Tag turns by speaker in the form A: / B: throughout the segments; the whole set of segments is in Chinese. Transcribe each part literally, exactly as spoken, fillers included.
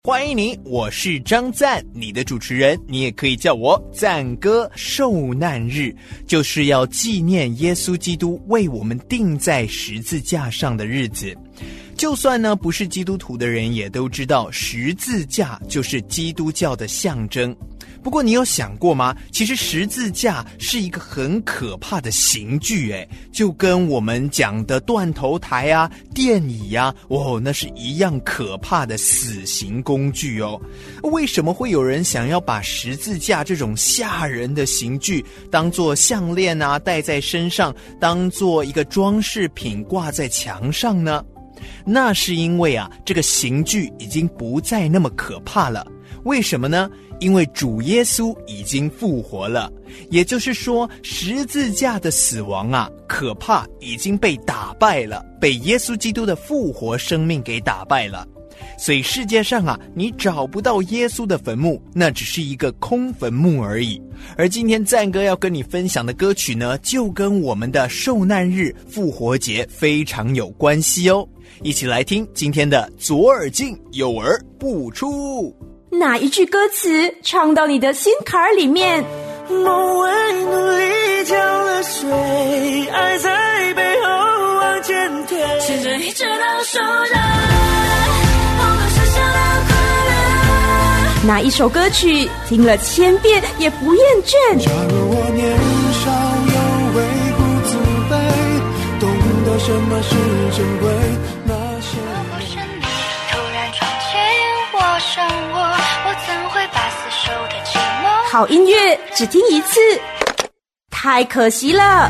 A: 欢迎你，我是张赞，你的主持人，你也可以叫我赞哥。受难日就是要纪念耶稣基督为我们钉在十字架上的日子。就算呢不是基督徒的人也都知道，十字架就是基督教的象征。不过你有想过吗？其实十字架是一个很可怕的刑具，诶，就跟我们讲的断头台啊、电椅啊，哦，那是一样可怕的死刑工具哦。为什么会有人想要把十字架这种吓人的刑具当作项链啊戴在身上，当作一个装饰品挂在墙上呢？那是因为啊，这个刑具已经不再那么可怕了。为什么呢？因为主耶稣已经复活了，也就是说，十字架的死亡啊，可怕已经被打败了，被耶稣基督的复活生命给打败了。所以世界上啊，你找不到耶稣的坟墓，那只是一个空坟墓而已。而今天赞哥要跟你分享的歌曲呢，就跟我们的受难日、复活节非常有关系哦。一起来听今天的左耳进右耳不出。
B: 哪一句歌词唱到你的心坎儿里面？
C: 梦为努力浇了水，爱在背后往前推，牵着一直到手的我们剩下的快乐。
B: 哪一首歌曲听了千遍也不厌倦？
C: 假如我年少有为不自卑，懂得什么是珍贵，那些
D: 若不是你突然闯进我生活，我怎会把死守的寂寞。
B: 好音乐只听一次，太可惜了。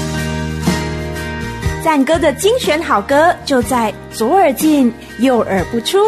B: 赞歌的精选好歌就在左耳进右耳不出。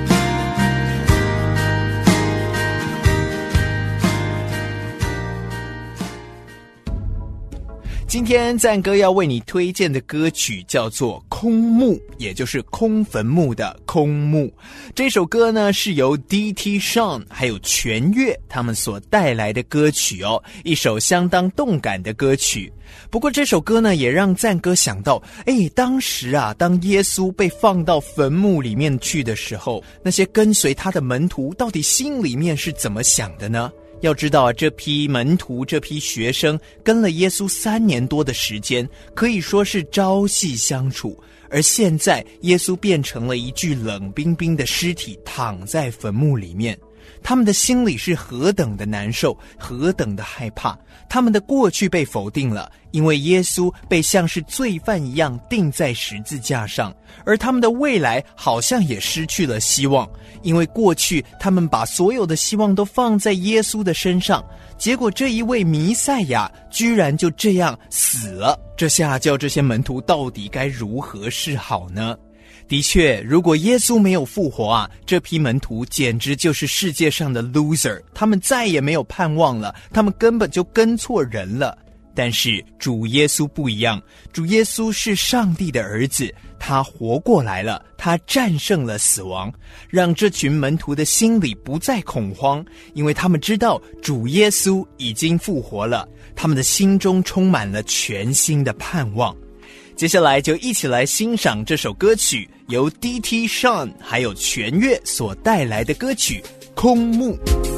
A: 今天赞哥要为你推荐的歌曲叫做《空墓》，也就是空坟墓的空墓。这首歌呢是由 D T Sean 还有全乐他们所带来的歌曲哦，一首相当动感的歌曲。不过这首歌呢也让赞哥想到，诶，当时啊，当耶稣被放到坟墓里面去的时候，那些跟随他的门徒到底心里面是怎么想的呢？要知道啊，这批门徒这批学生跟了耶稣三年多的时间，可以说是朝夕相处，而现在耶稣变成了一具冷冰冰的尸体躺在坟墓里面，他们的心里是何等的难受，何等的害怕。他们的过去被否定了，因为耶稣被像是罪犯一样钉在十字架上，而他们的未来好像也失去了希望，因为过去他们把所有的希望都放在耶稣的身上，结果这一位弥赛亚居然就这样死了，这下叫这些门徒到底该如何是好呢？的确，如果耶稣没有复活啊，这批门徒简直就是世界上的 loser， 他们再也没有盼望了，他们根本就跟错人了。但是主耶稣不一样，主耶稣是上帝的儿子，他活过来了，他战胜了死亡，让这群门徒的心里不再恐慌，因为他们知道主耶稣已经复活了，他们的心中充满了全新的盼望。接下来就一起来欣赏这首歌曲，由 D T Sean 还有全乐所带来的歌曲《空墓》。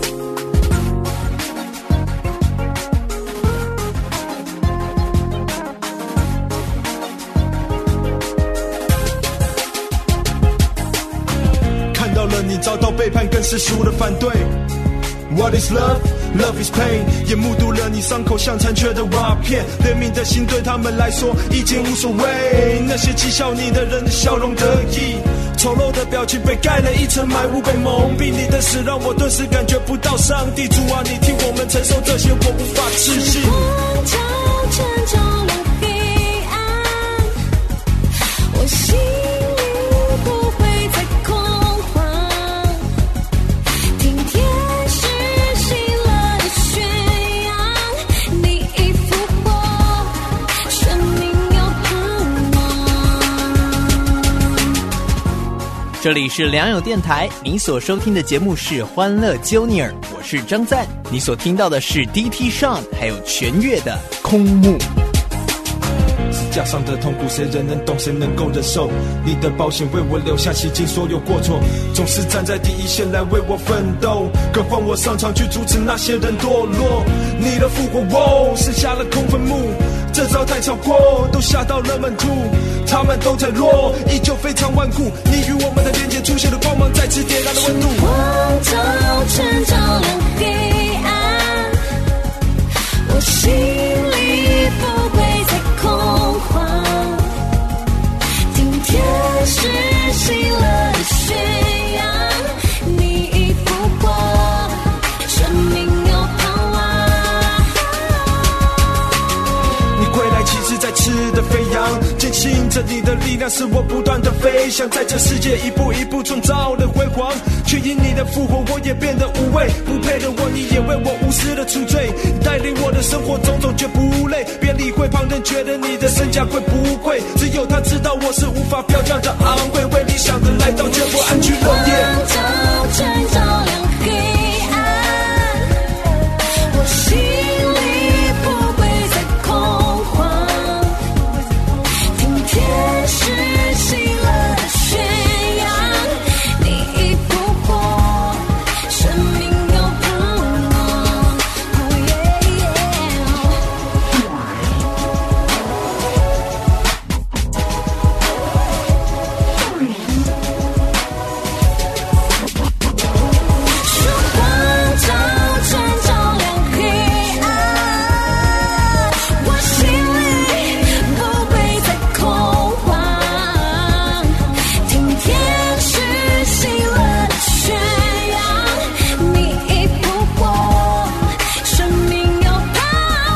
C: 看到了你遭到背叛，更是食物的反对。What is love? Love is pain. 也目睹了你伤口像残缺的瓦片，怜悯的心对他们来说已经无所谓。那些讥笑你的人的笑容得意，丑陋的表情被盖了一层霾雾，被蒙蔽。你的死让我顿时感觉不到上帝。主啊，你替我们承受这些，我无法置信。
E: 光照成就了黑暗，我心里不会再恐慌。听天使喜乐的宣扬，你已复活，生命有盼望。
A: 这里是良友电台，你所收听的节目是欢乐 Junior， 我是张赞。你所听到的是 D T Sean 还有全乐的空墓。
C: 架上的痛苦，谁人能懂，谁能够忍受？你的保险为我留下洗净所有过错，总是站在第一线来为我奋斗，更换我上场去阻止那些人堕落。你的复活，哦，剩下了空坟墓，这招太超过，都吓到了门徒，他们都在弱，依旧非常顽固。你与我们的连接出现的光芒，再次点燃了温度。
E: 光照全照亮黑暗，我心里不会再恐慌。今天是喜乐的宣扬，你已复活，生命有盼望。
C: 你归来旗帜在翅的飞扬，坚信着你的力量使我不断的飞翔，在这世界一步一步创造了辉煌，却因你的复活我也变得无畏，不配的我你也为我无私的赎罪，带领我的生活种种绝不累，别理会旁人觉得你的身价贵不贵，只有他知道我是无法标价的昂贵，为理想的来到绝不安居乐业。
E: 光照全照亮黑暗，我心里不会再恐慌。今天是喜乐的宣扬，你已复活，生命有盼望。Oh yeah, yeah. 说光照全照亮黑暗，我心里不会再恐慌。今天是喜乐的宣扬，你已复活，生命有盼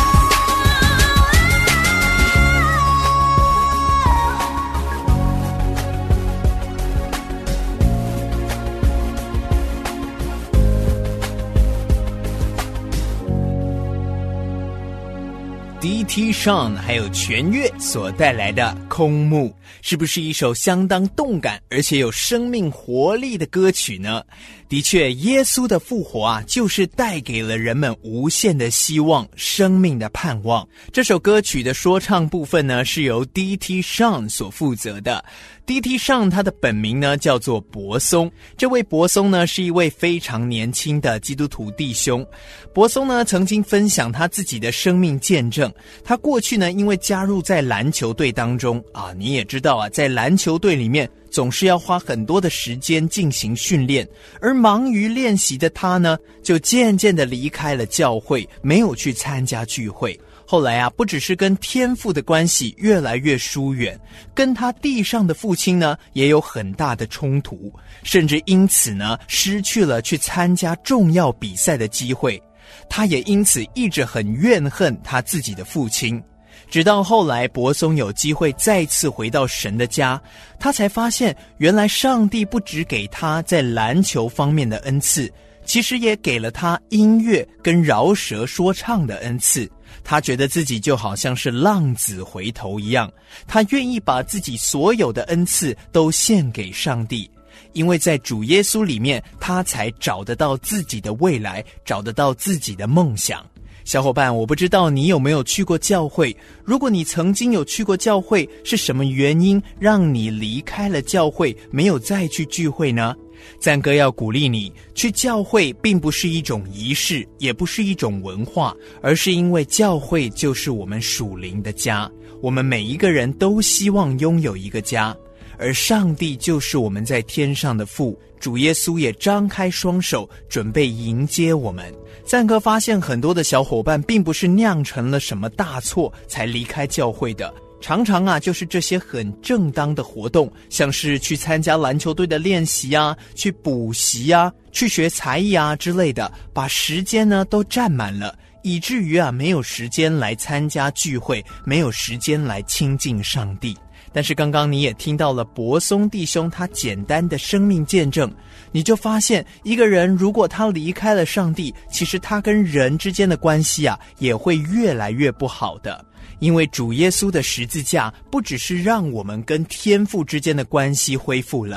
A: D T Sean 还有全乐所带来的空幕，是不是一首相当动感而且有生命活力的歌曲呢？的确，耶稣的复活啊，就是带给了人们无限的希望，生命的盼望。这首歌曲的说唱部分呢，是由 D T Sean 所负责的。D T Sean 他的本名呢叫做柏松，这位柏松呢是一位非常年轻的基督徒弟兄。柏松呢曾经分享他自己的生命见证，他过去呢因为加入在篮球队当中啊，你也知道啊，在篮球队里面总是要花很多的时间进行训练，而忙于练习的他呢，就渐渐地离开了教会，没有去参加聚会。后来啊，不只是跟天父的关系越来越疏远，跟他地上的父亲呢，也有很大的冲突，甚至因此呢，失去了去参加重要比赛的机会。他也因此一直很怨恨他自己的父亲。直到后来柏松有机会再次回到神的家，他才发现原来上帝不只给他在篮球方面的恩赐，其实也给了他音乐跟饶舌说唱的恩赐。他觉得自己就好像是浪子回头一样，他愿意把自己所有的恩赐都献给上帝，因为在主耶稣里面，他才找得到自己的未来，找得到自己的梦想。小伙伴，我不知道你有没有去过教会，如果你曾经有去过教会，是什么原因让你离开了教会，没有再去聚会呢？赞哥要鼓励你，去教会并不是一种仪式，也不是一种文化，而是因为教会就是我们属灵的家，我们每一个人都希望拥有一个家，而上帝就是我们在天上的父，主耶稣也张开双手准备迎接我们。赞哥发现很多的小伙伴并不是酿成了什么大错才离开教会的，常常啊就是这些很正当的活动，像是去参加篮球队的练习啊，去补习啊，去学才艺啊之类的，把时间呢都占满了，以至于啊没有时间来参加聚会，没有时间来亲近上帝。但是刚刚你也听到了柏松弟兄他简单的生命见证，你就发现一个人如果他离开了上帝，其实他跟人之间的关系啊也会越来越不好的。因为主耶稣的十字架不只是让我们跟天父之间的关系恢复了，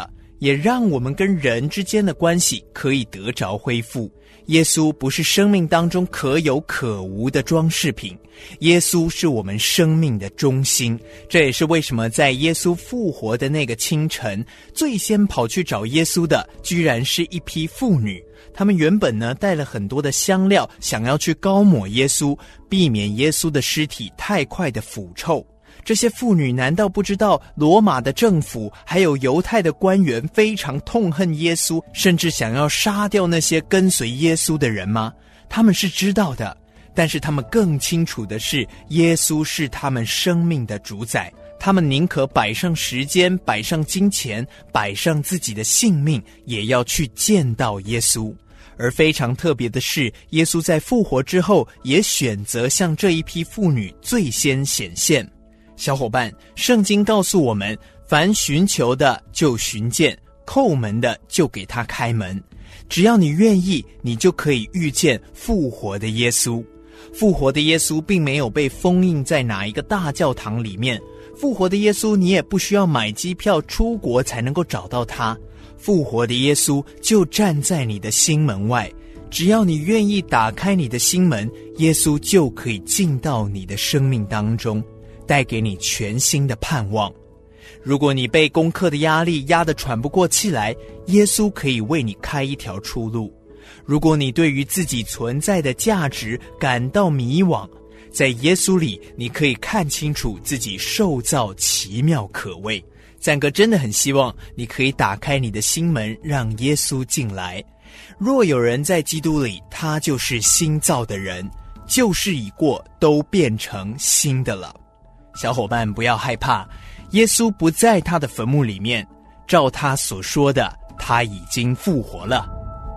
A: 也让我们跟人之间的关系可以得着恢复。耶稣不是生命当中可有可无的装饰品，耶稣是我们生命的中心。这也是为什么在耶稣复活的那个清晨，最先跑去找耶稣的居然是一批妇女。他们原本呢带了很多的香料，想要去膏抹耶稣，避免耶稣的尸体太快的腐臭。这些妇女难道不知道罗马的政府还有犹太的官员非常痛恨耶稣，甚至想要杀掉那些跟随耶稣的人吗？他们是知道的，但是他们更清楚的是，耶稣是他们生命的主宰。他们宁可摆上时间，摆上金钱，摆上自己的性命，也要去见到耶稣。而非常特别的是，耶稣在复活之后，也选择向这一批妇女最先显现。小伙伴，圣经告诉我们，凡寻求的就寻见，叩门的就给他开门。只要你愿意，你就可以遇见复活的耶稣。复活的耶稣并没有被封印在哪一个大教堂里面，复活的耶稣你也不需要买机票出国才能够找到他。复活的耶稣就站在你的心门外，只要你愿意打开你的心门，耶稣就可以进到你的生命当中，带给你全新的盼望。如果你被功课的压力压得喘不过气来，耶稣可以为你开一条出路。如果你对于自己存在的价值感到迷惘，在耶稣里你可以看清楚自己受造奇妙可畏。赞哥真的很希望你可以打开你的心门，让耶稣进来。若有人在基督里，他就是新造的人，旧事已过，都变成新的了。小伙伴不要害怕，耶稣不在他的坟墓里面，照他所说的，他已经复活了。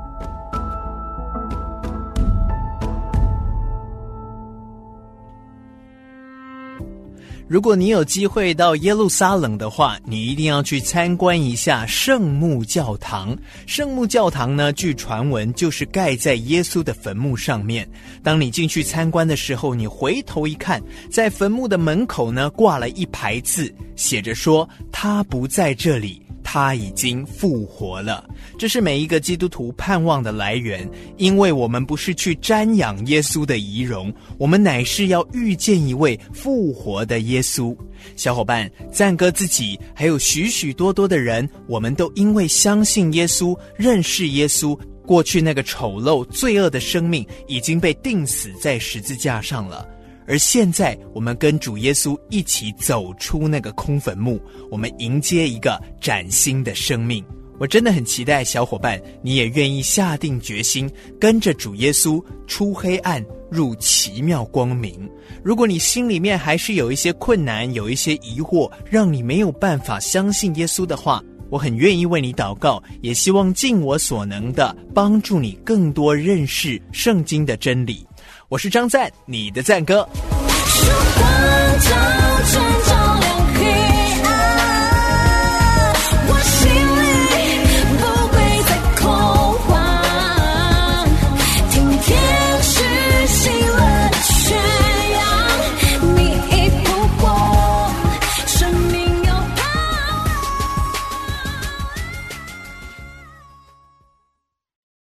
A: 如果你有机会到耶路撒冷的话，你一定要去参观一下圣墓教堂。圣墓教堂呢，据传闻就是盖在耶稣的坟墓上面。当你进去参观的时候，你回头一看，在坟墓的门口呢挂了一排字，写着说他不在这里，他已经复活了。这是每一个基督徒盼望的来源，因为我们不是去瞻仰耶稣的仪容，我们乃是要遇见一位复活的耶稣。小伙伴，赞哥自己还有许许多多的人，我们都因为相信耶稣，认识耶稣，过去那个丑陋罪恶的生命已经被钉死在十字架上了。而现在我们跟主耶稣一起走出那个空坟墓，我们迎接一个崭新的生命。我真的很期待小伙伴你也愿意下定决心跟着主耶稣出黑暗入奇妙光明。如果你心里面还是有一些困难，有一些疑惑，让你没有办法相信耶稣的话，我很愿意为你祷告，也希望尽我所能的帮助你更多认识圣经的真理。我是张赞，你的赞哥。